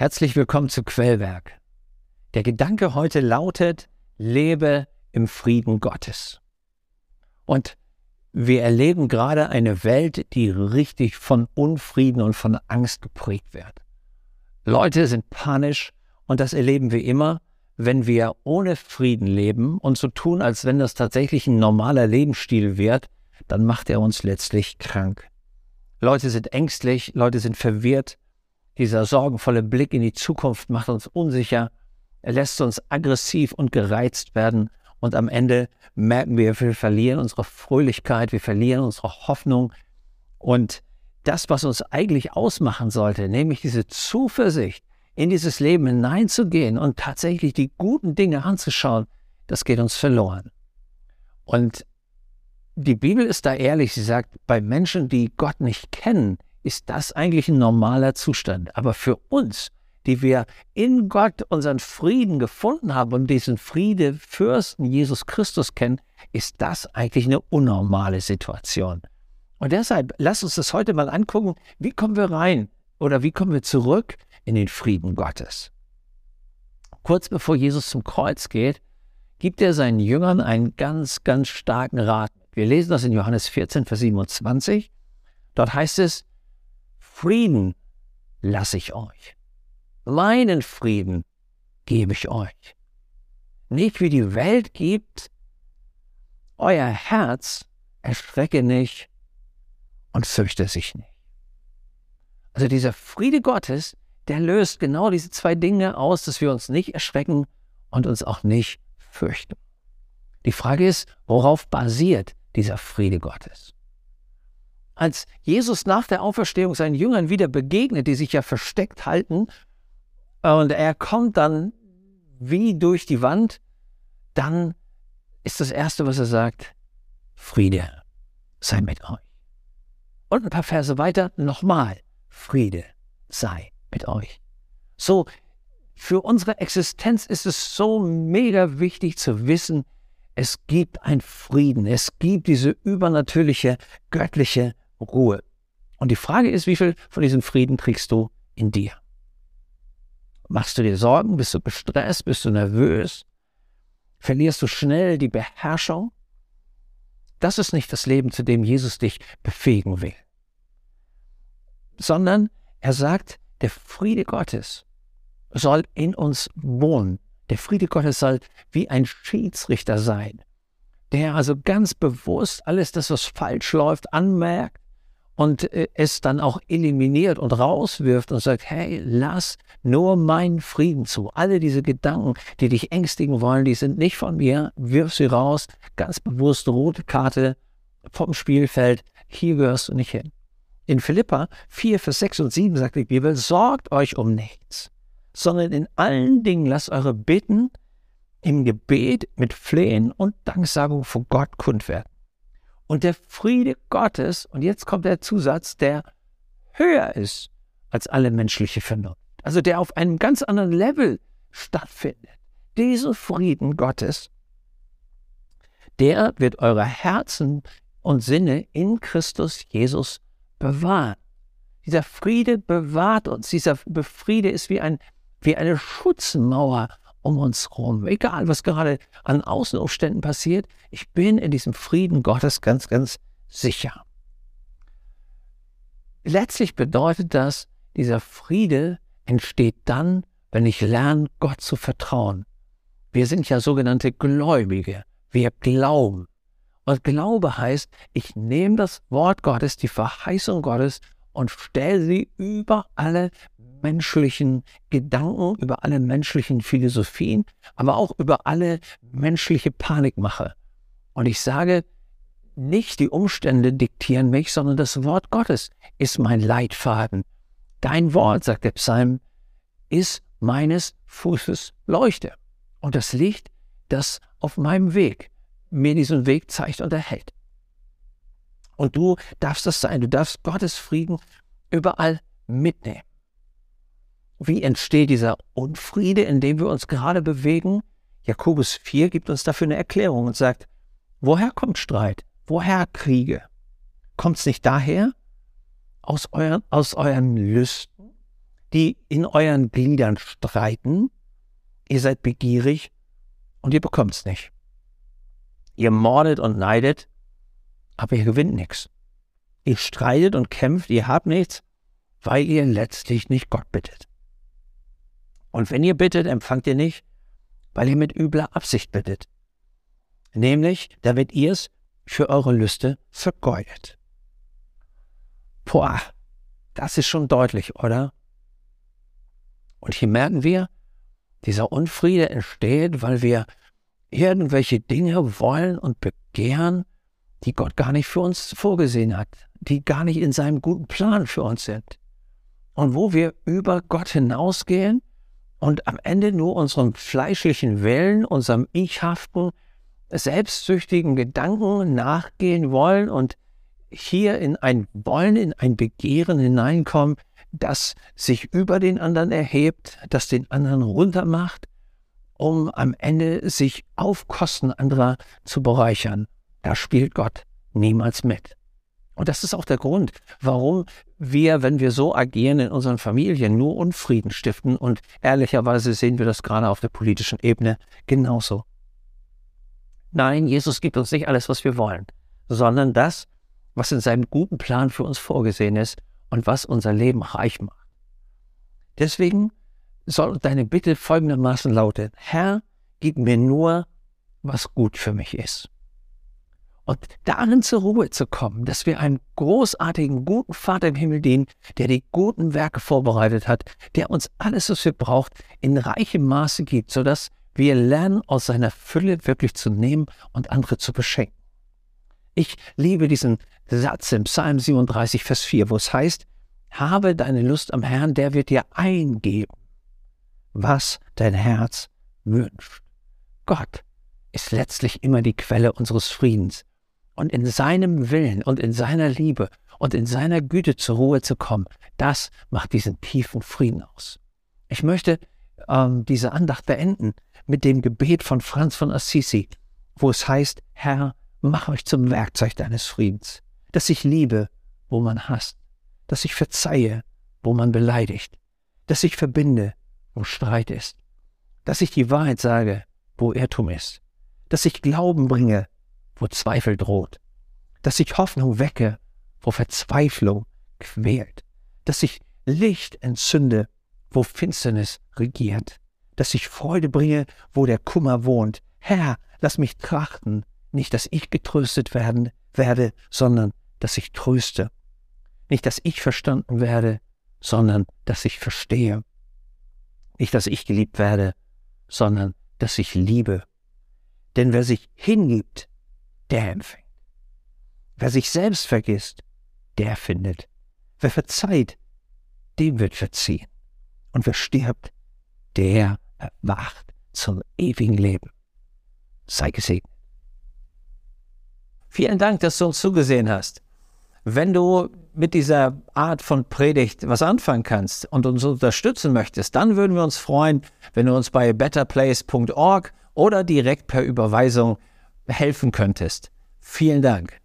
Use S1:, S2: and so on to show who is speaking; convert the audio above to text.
S1: Herzlich willkommen zu Quellwerk. Der Gedanke heute lautet, lebe im Frieden Gottes. Und wir erleben gerade eine Welt, die richtig von Unfrieden und von Angst geprägt wird. Leute sind panisch und das erleben wir immer, wenn wir ohne Frieden leben und so tun, als wenn das tatsächlich ein normaler Lebensstil wird, dann macht er uns letztlich krank. Leute sind ängstlich, Leute sind verwirrt. Dieser sorgenvolle Blick in die Zukunft macht uns unsicher. Er lässt uns aggressiv und gereizt werden. Und am Ende merken wir verlieren unsere Fröhlichkeit, wir verlieren unsere Hoffnung. Und das, was uns eigentlich ausmachen sollte, nämlich diese Zuversicht, in dieses Leben hineinzugehen und tatsächlich die guten Dinge anzuschauen, das geht uns verloren. Und die Bibel ist da ehrlich, sie sagt, bei Menschen, die Gott nicht kennen, ist das eigentlich ein normaler Zustand. Aber für uns, die wir in Gott unseren Frieden gefunden haben und diesen Friedefürsten Jesus Christus kennen, ist das eigentlich eine unnormale Situation. Und deshalb, lasst uns das heute mal angucken, wie kommen wir rein oder wie kommen wir zurück in den Frieden Gottes. Kurz bevor Jesus zum Kreuz geht, gibt er seinen Jüngern einen ganz, ganz starken Rat. Wir lesen das in Johannes 14, Vers 27. Dort heißt es, Frieden lasse ich euch. Meinen Frieden gebe ich euch. Nicht wie die Welt gibt. Euer Herz erschrecke nicht und fürchte sich nicht. Also dieser Friede Gottes, der löst genau diese zwei Dinge aus, dass wir uns nicht erschrecken und uns auch nicht fürchten. Die Frage ist, worauf basiert dieser Friede Gottes? Als Jesus nach der Auferstehung seinen Jüngern wieder begegnet, die sich ja versteckt halten, und er kommt dann wie durch die Wand, dann ist das Erste, was er sagt, Friede sei mit euch. Und ein paar Verse weiter nochmal, Friede sei mit euch. So, für unsere Existenz ist es so mega wichtig zu wissen, es gibt einen Frieden, es gibt diese übernatürliche, göttliche Ruhe. Und die Frage ist, wie viel von diesem Frieden trägst du in dir? Machst du dir Sorgen? Bist du gestresst? Bist du nervös? Verlierst du schnell die Beherrschung? Das ist nicht das Leben, zu dem Jesus dich befähigen will. Sondern er sagt, der Friede Gottes soll in uns wohnen. Der Friede Gottes soll wie ein Schiedsrichter sein, der also ganz bewusst alles das, was falsch läuft, anmerkt und es dann auch eliminiert und rauswirft und sagt, hey, lass nur meinen Frieden zu. Alle diese Gedanken, die dich ängstigen wollen, die sind nicht von mir, wirf sie raus, ganz bewusst rote Karte vom Spielfeld, hier gehörst du nicht hin. In Philipper 4, Vers 6 und 7 sagt die Bibel, sorgt euch um nichts, sondern in allen Dingen lasst eure Bitten im Gebet mit Flehen und Danksagung vor Gott kund werden. Und der Friede Gottes, und jetzt kommt der Zusatz, der höher ist als alle menschliche Vernunft, also der auf einem ganz anderen Level stattfindet. Dieser Frieden Gottes, der wird eure Herzen und Sinne in Christus Jesus bewahren. Dieser Friede bewahrt uns. Dieser Friede ist wie eine Schutzmauer um uns herum. Egal, was gerade an Außenumständen passiert, ich bin in diesem Frieden Gottes ganz, ganz sicher. Letztlich bedeutet das, dieser Friede entsteht dann, wenn ich lerne, Gott zu vertrauen. Wir sind ja sogenannte Gläubige. Wir glauben. Und Glaube heißt, ich nehme das Wort Gottes, die Verheißung Gottes und stelle sie über alle menschlichen Gedanken, über alle menschlichen Philosophien, aber auch über alle menschliche Panikmache. Und ich sage, nicht die Umstände diktieren mich, sondern das Wort Gottes ist mein Leitfaden. Dein Wort, sagt der Psalm, ist meines Fußes Leuchte. Und das Licht, das auf meinem Weg mir diesen Weg zeigt und erhält. Und du darfst das sein, du darfst Gottes Frieden überall mitnehmen. Wie entsteht dieser Unfriede, in dem wir uns gerade bewegen? Jakobus 4 gibt uns dafür eine Erklärung und sagt, woher kommt Streit? Woher Kriege? Kommt es nicht daher? Aus euren Lüsten, die in euren Gliedern streiten. Ihr seid begierig und ihr bekommt es nicht. Ihr mordet und neidet, aber ihr gewinnt nichts. Ihr streitet und kämpft, ihr habt nichts, weil ihr letztlich nicht Gott bittet. Und wenn ihr bittet, empfangt ihr nicht, weil ihr mit übler Absicht bittet. Nämlich, damit ihr es für eure Lüste vergeudet. Boah, das ist schon deutlich, oder? Und hier merken wir, dieser Unfriede entsteht, weil wir irgendwelche Dinge wollen und begehren, die Gott gar nicht für uns vorgesehen hat, die gar nicht in seinem guten Plan für uns sind. Und wo wir über Gott hinausgehen und am Ende nur unserem fleischlichen Willen, unserem ichhaften, selbstsüchtigen Gedanken nachgehen wollen und hier in ein Wollen, in ein Begehren hineinkommen, das sich über den anderen erhebt, das den anderen runtermacht, um am Ende sich auf Kosten anderer zu bereichern. Da spielt Gott niemals mit. Und das ist auch der Grund, warum wir, wenn wir so agieren, in unseren Familien nur Unfrieden stiften. Und ehrlicherweise sehen wir das gerade auf der politischen Ebene genauso. Nein, Jesus gibt uns nicht alles, was wir wollen, sondern das, was in seinem guten Plan für uns vorgesehen ist und was unser Leben reich macht. Deswegen soll deine Bitte folgendermaßen lauten: Herr, gib mir nur, was gut für mich ist. Und darin zur Ruhe zu kommen, dass wir einem großartigen, guten Vater im Himmel dienen, der die guten Werke vorbereitet hat, der uns alles, was wir brauchen, in reichem Maße gibt, sodass wir lernen, aus seiner Fülle wirklich zu nehmen und andere zu beschenken. Ich liebe diesen Satz im Psalm 37, Vers 4, wo es heißt: Habe deine Lust am Herrn, der wird dir eingeben, was dein Herz wünscht. Gott ist letztlich immer die Quelle unseres Friedens. Und in seinem Willen und in seiner Liebe und in seiner Güte zur Ruhe zu kommen, das macht diesen tiefen Frieden aus. Ich möchte diese Andacht beenden mit dem Gebet von Franz von Assisi, wo es heißt: Herr, mach mich zum Werkzeug deines Friedens, dass ich liebe, wo man hasst, dass ich verzeihe, wo man beleidigt, dass ich verbinde, wo Streit ist, dass ich die Wahrheit sage, wo Irrtum ist, dass ich Glauben bringe, wo Zweifel droht, dass ich Hoffnung wecke, wo Verzweiflung quält, dass ich Licht entzünde, wo Finsternis regiert, dass ich Freude bringe, wo der Kummer wohnt. Herr, lass mich trachten, nicht, dass ich getröstet werde, sondern dass ich tröste. Nicht, dass ich verstanden werde, sondern dass ich verstehe. Nicht, dass ich geliebt werde, sondern dass ich liebe. Denn wer sich hingibt, der empfängt. Wer sich selbst vergisst, der findet. Wer verzeiht, dem wird verziehen. Und wer stirbt, der erwacht zum ewigen Leben. Sei gesegnet. Vielen Dank, dass du uns zugesehen hast. Wenn du mit dieser Art von Predigt was anfangen kannst und uns unterstützen möchtest, dann würden wir uns freuen, wenn du uns bei betterplace.org oder direkt per Überweisung helfen könntest. Vielen Dank.